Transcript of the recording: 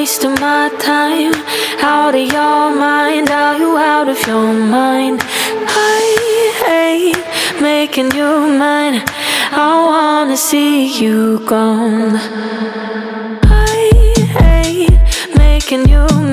wasting my time. Out of your mind, are you out of your mind? I hate making you mine. I wanna see you gone. I hate making you